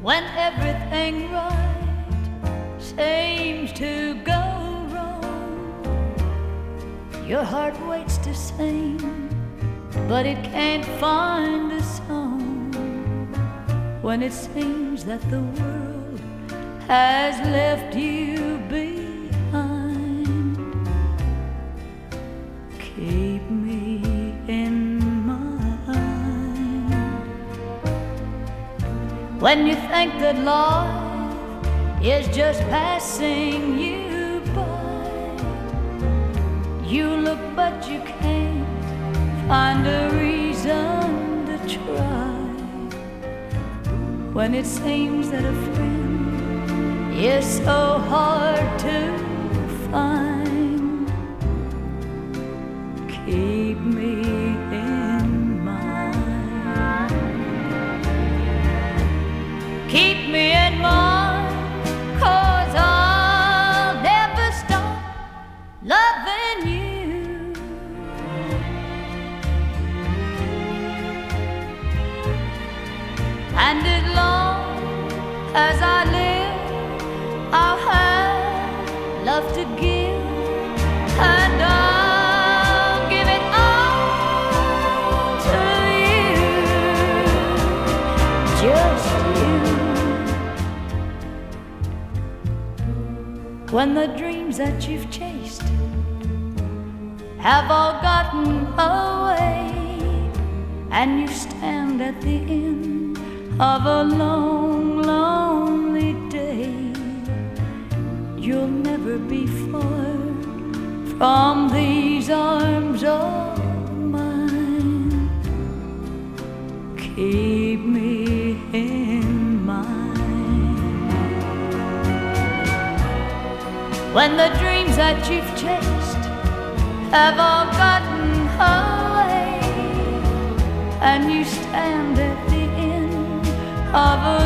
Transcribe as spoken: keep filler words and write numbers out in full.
when everything right seems to go wrong. Your heart waits to sing, but it can't find a song. When it seems that the world has left you behind, keep me in mind. When you think that life is just passing you by, you look but you can't find a reason to try. When it seems that a friend is so hard to find, keep me in mind. Keep me in mind, 'cause I'll never stop loving you. And as long as I live, I'll have love to give, and I'll give it all to you, just you. When the dreams that you've chased have all gotten away, and you stand at the end of a long, lonely day, you'll never be far from these arms of mine. Keep me in mind. When the dreams that you've chased have all gotten away, and you stand at the end of a